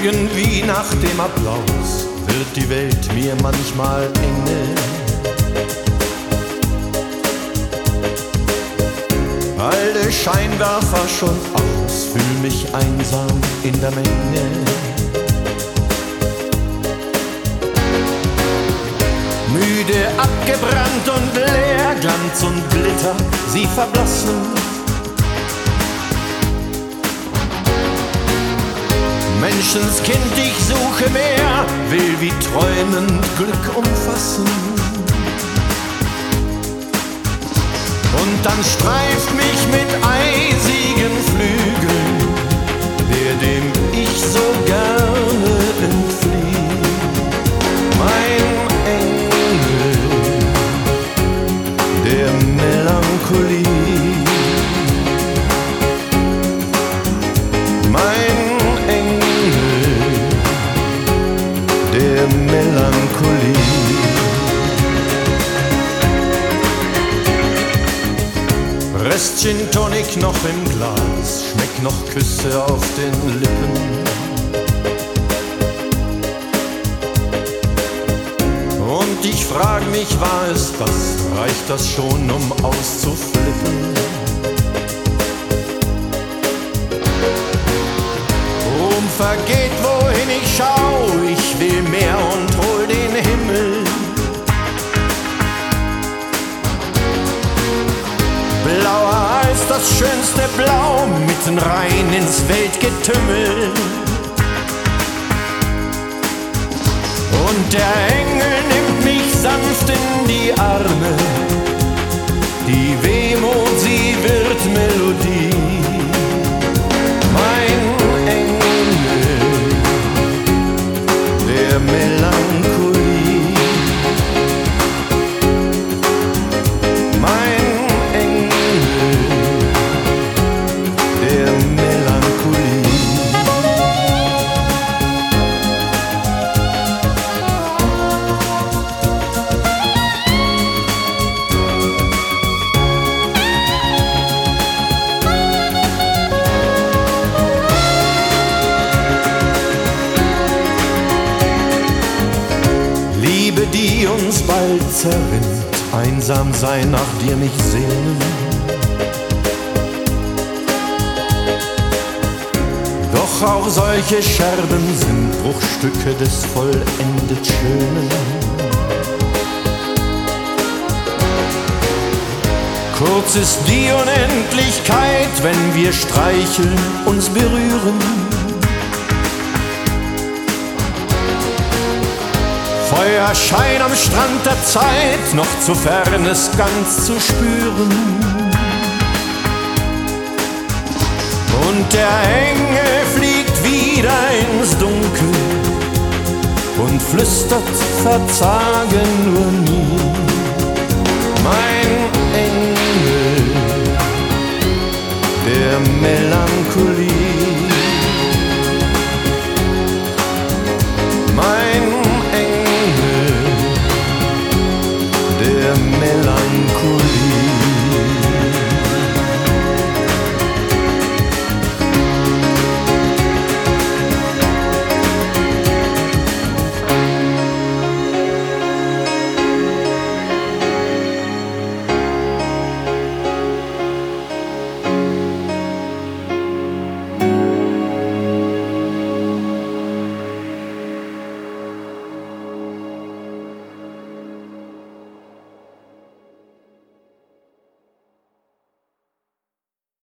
Irgendwie nach dem Applaus wird die Welt mir manchmal enge. Halte Scheinwerfer schon aus, fühl mich einsam in der Menge. Müde, abgebrannt und leer, Glanz und Glitter, sie verblassen. Menschenskind, ich suche mehr, will wie träumend Glück umfassen. Und dann streift mich mit eisigen Flügeln der, dem ich so gerne entflieh. Mein Engel der Melancholie. Der Melancholie. Rest Gin Tonic noch im Glas, schmeckt noch Küsse auf den Lippen. Und ich frag mich, war es das? Reicht das schon, um auszuflippen? Vergeht, wohin ich schau, ich will mehr und hol den Himmel. Blauer als das schönste Blau, mitten rein ins Weltgetümmel. Und der Engel nimmt mich sanft in die Arme, die Wehmut, sie wird Melodie. Mein der Melancholie. Mein Engel der Melancholie. Liebe, die uns bald zerrinnt, einsam sein, nach dir mich sehnen. Doch auch solche Scherben sind Bruchstücke des vollendet Schönen. Kurz ist die Unendlichkeit, wenn wir streicheln, uns berühren. Feuerschein am Strand der Zeit, noch zu fern es ganz zu spüren. Und der Engel fliegt wieder ins Dunkel und flüstert verzagen